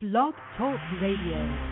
Blog Talk Radio.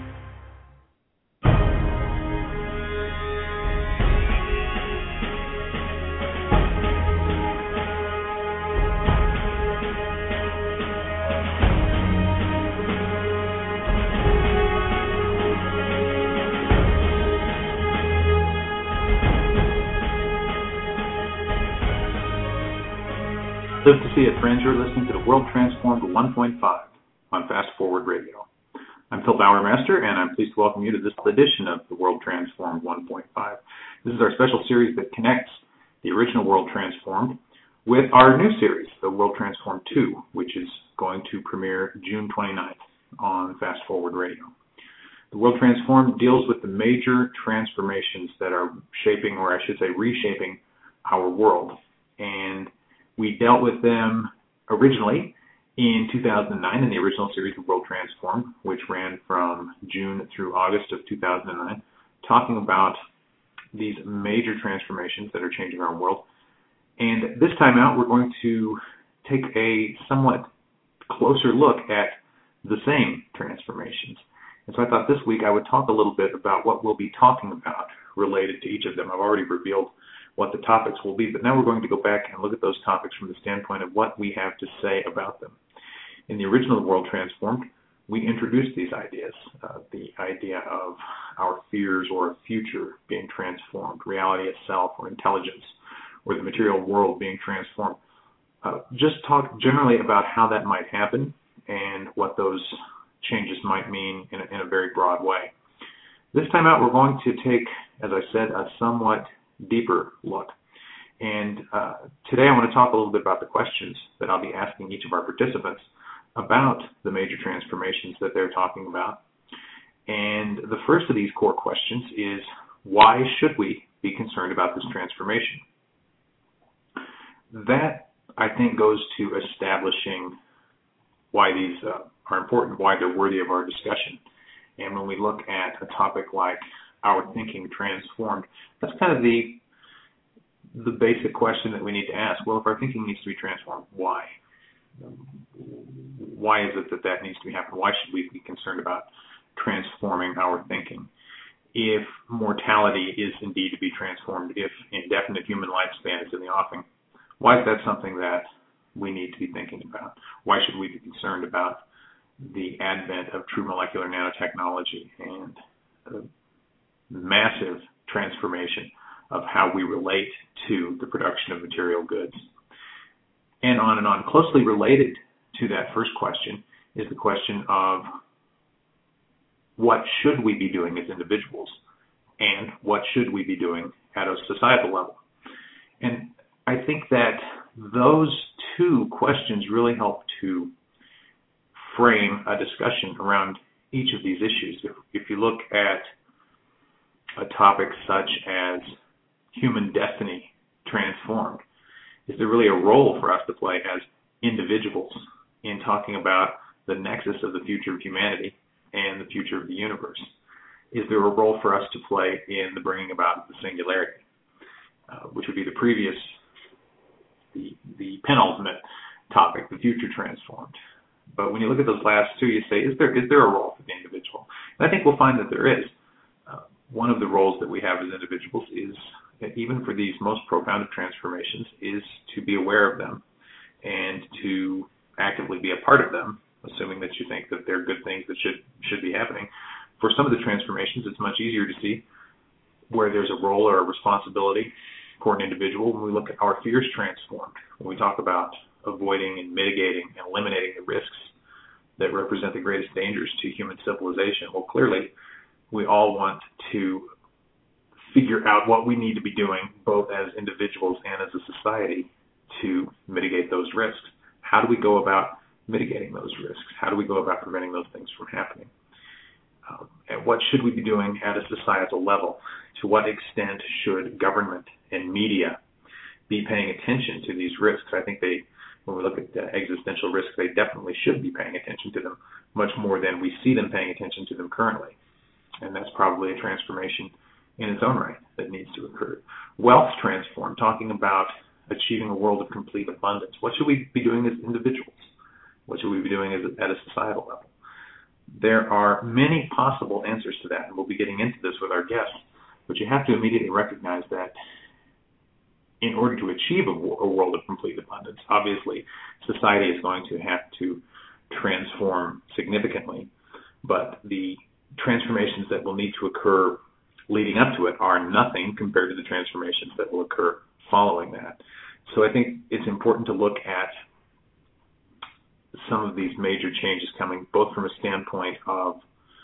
Live to see it, friends. You're listening to the World Transformed 1.5 on Fast Forward Radio. I'm Phil Bowermaster, and I'm pleased to welcome you to this edition of the World Transformed 1.5. This is our special series that connects the original World Transformed with our new series, the World Transformed 2, which is going to premiere June 29th on Fast Forward Radio. The World Transformed deals with the major transformations that are shaping, or I should say reshaping, our world. And we dealt with them originally in 2009 in the original series, The World Transformed, which ran from June through August of 2009, talking about these major transformations that are changing our world. And this time out, we're going to take a somewhat closer look at the same transformations. And so I thought this week I would talk a little bit about what we'll be talking about related to each of them. I've already revealed what the topics will be, but now we're going to go back and look at those topics from the standpoint of what we have to say about them. In the original World Transformed, we introduced these ideas, the idea of our fears or a future being transformed, reality itself or intelligence, or the material world being transformed. Just talk generally about how that might happen and what those changes might mean in a very broad way. This time out, we're going to take, as I said, a somewhat deeper look. And today I want to talk a little bit about the questions that I'll be asking each of our participants about the major transformations that they're talking about. And the first of these core questions is, why should we be concerned about this transformation? That, I think, goes to establishing why these are important, why they're worthy of our discussion. And when we look at a topic like our thinking transformed, that's kind of the basic question that we need to ask. Well, if our thinking needs to be transformed, why? Why is it that needs to be happening? Why should we be concerned about transforming our thinking? If mortality is indeed to be transformed, if indefinite human lifespan is in the offing, why is that something that we need to be thinking about? Why should we be concerned about the advent of true molecular nanotechnology and massive transformation of how we relate to the production of material goods? And on and on. Closely related to that first question is the question of what should we be doing as individuals and what should we be doing at a societal level? And I think that those two questions really help to frame a discussion around each of these issues. If you look at a topic such as human destiny transformed, is there really a role for us to play as individuals in talking about the nexus of the future of humanity and the future of the universe? Is there a role for us to play in the bringing about of the singularity, which would be the penultimate topic, the future transformed? But when you look at those last two, you say, is there a role for the individual? And I think we'll find that there is. One of the roles that we have as individuals is, even for these most profound of transformations, is to be aware of them and to actively be a part of them, assuming that you think that they're good things that should be happening. For some of the transformations, it's much easier to see where there's a role or a responsibility for an individual when we look at our fears transformed, when we talk about avoiding and mitigating and eliminating the risks that represent the greatest dangers to human civilization. Well, clearly, we all want to figure out what we need to be doing, both as individuals and as a society, to mitigate those risks. How do we go about mitigating those risks? How do we go about preventing those things from happening? And what should we be doing at a societal level? To what extent should government and media be paying attention to these risks? I think when we look at existential risks, they definitely should be paying attention to them much more than we see them paying attention to them currently. And that's probably a transformation in its own right that needs to occur. Wealth transformed, talking about achieving a world of complete abundance. What should we be doing as individuals? What should we be doing at a societal level? There are many possible answers to that, and we'll be getting into this with our guests. But you have to immediately recognize that in order to achieve a world of complete abundance, obviously, society is going to have to transform significantly. But the transformations that will need to occur leading up to it are nothing compared to the transformations that will occur following that. So I think it's important to look at some of these major changes coming, both from a standpoint of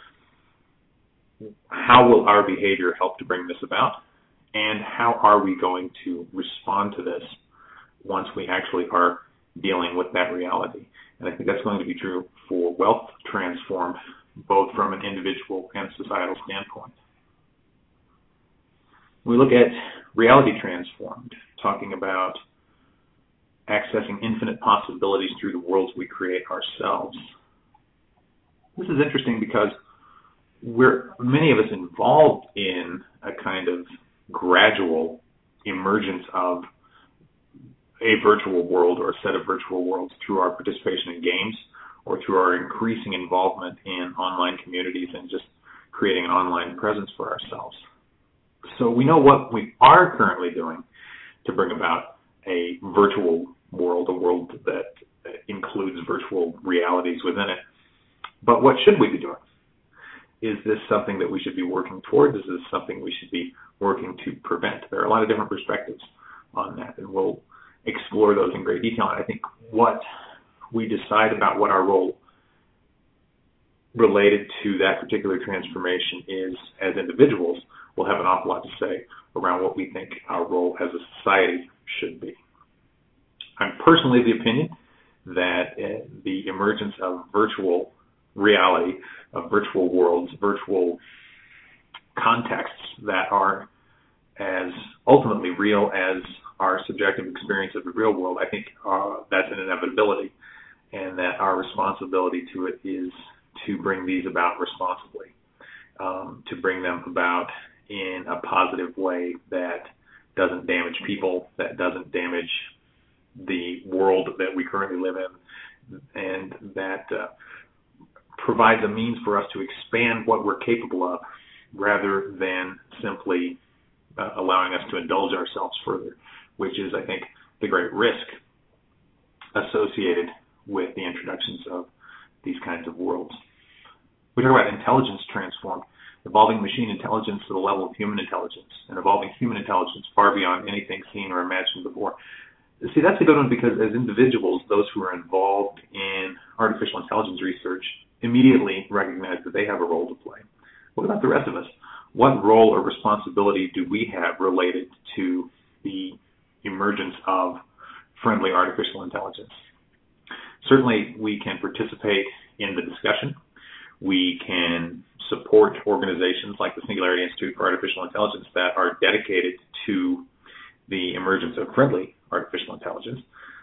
how will our behavior help to bring this about, and how are we going to respond to this once we actually are dealing with that reality. And I think that's going to be true for wealth transformed, both from an individual and societal standpoint. We look at reality transformed, talking about accessing infinite possibilities through the worlds we create ourselves. This is interesting because we're many of us involved in a kind of gradual emergence of a virtual world or a set of virtual worlds through our participation in games or through our increasing involvement in online communities and just creating an online presence for ourselves. So we know what we are currently doing to bring about a virtual world, a world that includes virtual realities within it. But what should we be doing? Is this something that we should be working towards? Is this something we should be working to prevent? There are a lot of different perspectives on that, and we'll explore those in great detail. And I think what we decide about what our role related to that particular transformation is as individuals will have an awful lot to say around what we think our role as a society should be. I'm personally of the opinion that the emergence of virtual reality, of virtual worlds, virtual contexts that are as ultimately real as our subjective experience of the real world, I think that's an inevitability, and that our responsibility to it is to bring these about responsibly, to bring them about in a positive way that doesn't damage people, that doesn't damage the world that we currently live in, and that provides a means for us to expand what we're capable of rather than simply allowing us to indulge ourselves further, which is, I think, the great risk associated with the introductions of these kinds of worlds. We talk about intelligence transformed, evolving machine intelligence to the level of human intelligence, and evolving human intelligence far beyond anything seen or imagined before. See, that's a good one because as individuals, those who are involved in artificial intelligence research immediately recognize that they have a role to play. What about the rest of us? What role or responsibility do we have related to the emergence of friendly artificial intelligence? Certainly, we can participate in the discussion. We can support organizations like the Singularity Institute for Artificial Intelligence that are dedicated to the emergence of friendly artificial intelligence.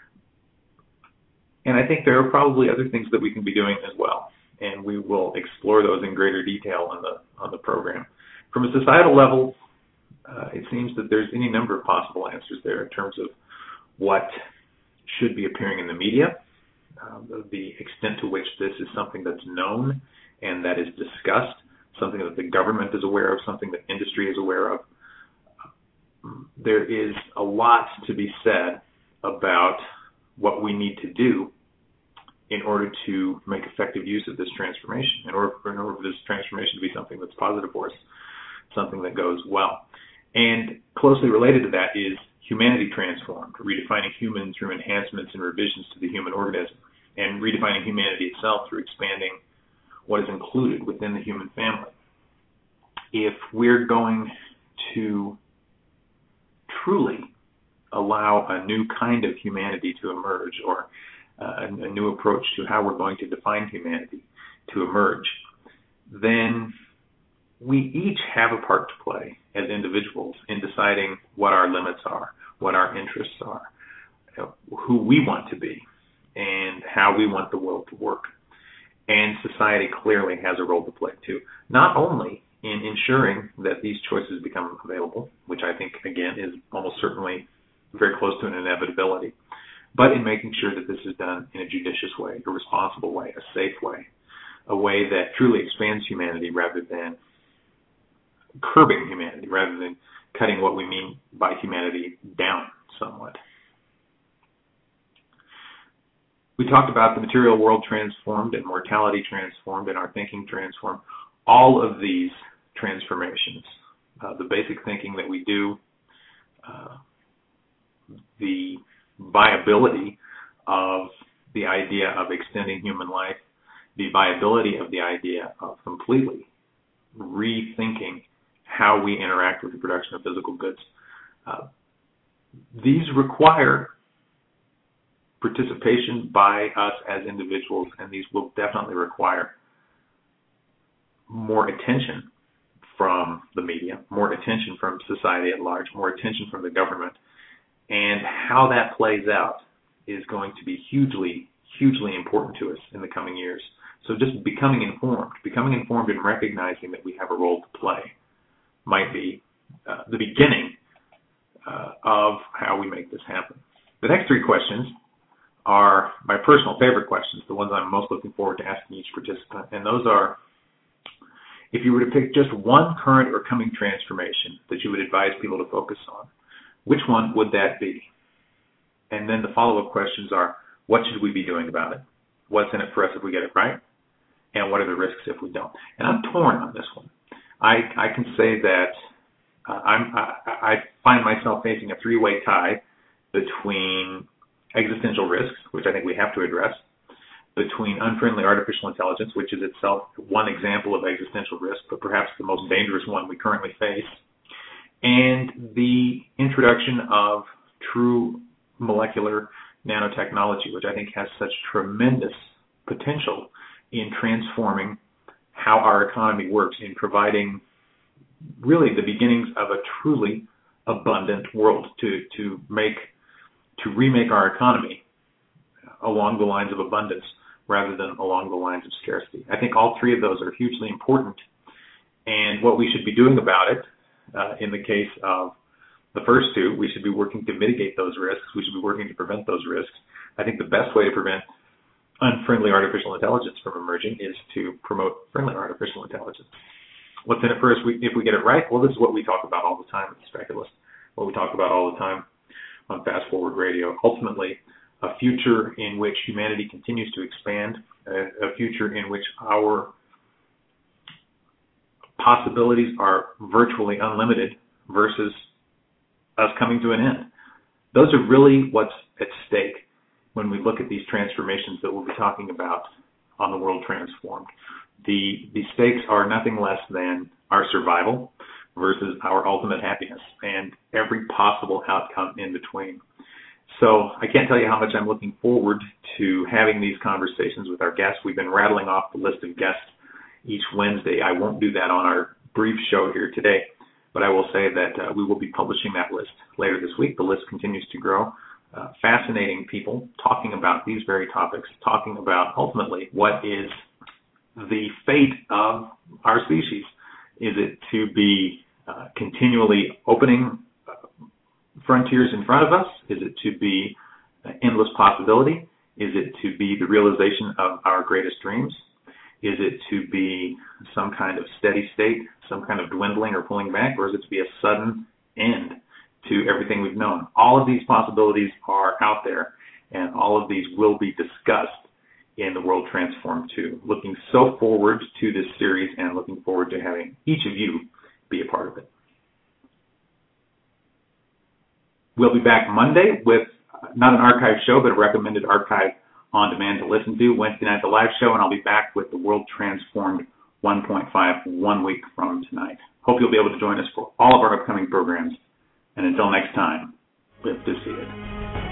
And I think there are probably other things that we can be doing as well, and we will explore those in greater detail on the program. From a societal level, it seems that there's any number of possible answers there in terms of what should be appearing in the media, the extent to which this is something that's known and that is discussed, something that the government is aware of, something that industry is aware of. There is a lot to be said about what we need to do in order to make effective use of this transformation, in order for this transformation to be something that's positive for us, something that goes well. And closely related to that is humanity transformed, redefining human through enhancements and revisions to the human organism, and redefining humanity itself through expanding what is included within the human family. If we're going to truly allow a new kind of humanity to emerge, or a new approach to how we're going to define humanity to emerge, then we each have a part to play as individuals in deciding what our limits are, what our interests are, who we want to be, and how we want the world to work. And society clearly has a role to play too, not only in ensuring that these choices become available, which I think, again, is almost certainly very close to an inevitability, but in making sure that this is done in a judicious way, a responsible way, a safe way, a way that truly expands humanity rather than curbing humanity, rather than cutting what we mean by humanity down somewhat. We talked about the material world transformed and mortality transformed and our thinking transformed. All of these transformations, the basic thinking that we do, the viability of the idea of extending human life, the viability of the idea of completely rethinking how we interact with the production of physical goods. These require participation by us as individuals, and these will definitely require more attention from the media, more attention from society at large, more attention from the government. And how that plays out is going to be hugely, hugely important to us in the coming years. So just becoming informed and recognizing that we have a role to play might be the beginning of how we make this happen. The next three questions are my personal favorite questions, the ones I'm most looking forward to asking each participant. And those are, if you were to pick just one current or coming transformation that you would advise people to focus on, which one would that be? And then the follow-up questions are, what should we be doing about it? What's in it for us if we get it right? And what are the risks if we don't? And I'm torn on this one. I can say that I find myself facing a three-way tie between existential risks, which I think we have to address, between unfriendly artificial intelligence, which is itself one example of existential risk, but perhaps the most dangerous one we currently face, and the introduction of true molecular nanotechnology, which I think has such tremendous potential in transforming how our economy works, in providing really the beginnings of a truly abundant world, to remake our economy along the lines of abundance rather than along the lines of scarcity. I think all three of those are hugely important, and what we should be doing about it, in the case of the first two, we should be working to mitigate those risks. We should be working to prevent those risks. I think the best way to prevent unfriendly artificial intelligence from emerging is to promote friendly artificial intelligence. What's in it for us if we get it right? Well, this is what we talk about all the time at the Speculist, what we talk about all the time on Fast Forward Radio. Ultimately, a future in which humanity continues to expand, a future in which our possibilities are virtually unlimited versus us coming to an end. Those are really what's at stake when we look at these transformations that we'll be talking about on the World Transformed. The stakes are nothing less than our survival versus our ultimate happiness and every possible outcome in between. So I can't tell you how much I'm looking forward to having these conversations with our guests. We've been rattling off the list of guests each Wednesday. I won't do that on our brief show here today, but I will say that we will be publishing that list later this week. The list continues to grow. Fascinating people talking about these very topics, talking about ultimately what is the fate of our species. Is it to be continually opening frontiers in front of us? Is it to be endless possibility? Is it to be the realization of our greatest dreams? Is it to be some kind of steady state, some kind of dwindling or pulling back, or is it to be a sudden end to everything we've known? All of these possibilities are out there, and all of these will be discussed in the World Transformed 2. Looking so forward to this series and looking forward to having each of you be a part of it. We'll be back Monday with not an archive show, but a recommended archive on demand to listen to. Wednesday night, the live show, and I'll be back with the World Transformed 1.5 1 week from tonight. Hope you'll be able to join us for all of our upcoming programs. And until next time, live to see it.